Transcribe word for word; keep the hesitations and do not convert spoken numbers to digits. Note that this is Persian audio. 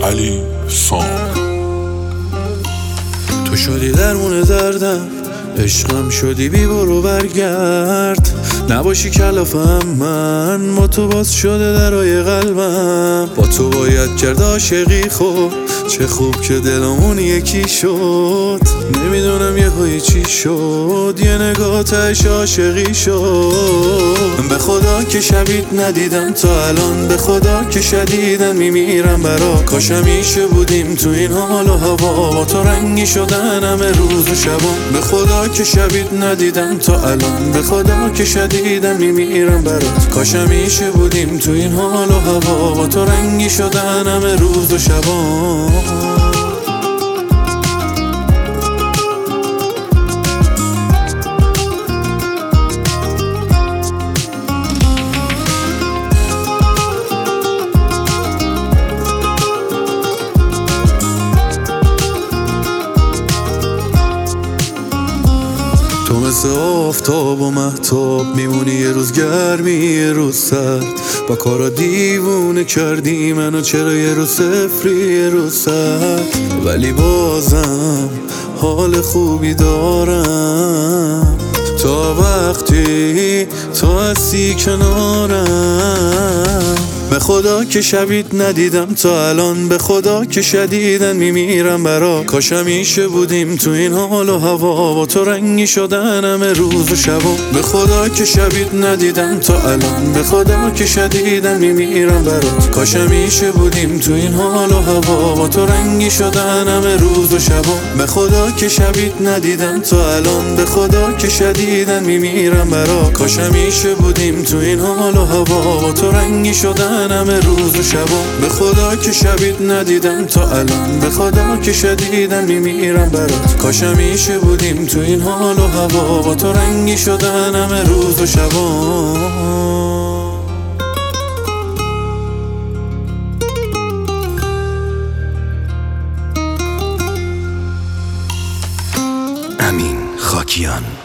علی سام. تو شدی درمون دردم، عشقم شدی بی برو برگرد. نباشی کلافم من، با تو باز شده درای قلبم. با تو باید کرد عاشقی، خب چه خوب که دلمون یکی شد. نمیدونم یه هایی چی شد، یه نگاه تش عاشقی شد. به خدا که شبیت ندیدم تا الان، به خدا که شدیدن میمیرم برا. کاش همیشه بودیم تو این حال و هوا، با تو رنگی شدن همه روز و شبا. به خدا که شبیت ندیدم تا الان، به خدا که شدیدن میمیرم برات. کاش همیشه بودیم تو این حال و هوا، با تو رنگی شدن همه روز و شبا. تو مثل آفتاب و مهتاب میمونی، یه روز گرمی یه روز سرد. با کارا دیوونه کردی منو، چرا یه روز صفری یه روز سرد. ولی بازم حال خوبی دارم تا وقتی تو هستی کنارم. به خدا که شبیت ندیدم تا الان، به خدا که شدیدن میمیرم برا. کاش همیشه بودیم تو این حال و هوا، با تو رنگی شدن همه روز و شبا. به خدا که شبیت ندیدم تا الان، به خدا که شدیدن میمیرم برا. کاش همیشه بودیم تو این حال و هوا، با تو رنگی شدن همه روز و شبا. به خدا که شبیت ندیدم تا الان، به خدا که شدیدن میمیرم برا. کاش همیشه بودیم تو این حال و هوا، با تو رنگی شدن همه روز و شبا. به خدا که شبیت ندیدم تا الان، به خدا که شدیدن میمیرم برات. کاش همیشه بودیم تو این حال و هوا، با تو رنگی شدن همه روز و شبا. امین خاکیان.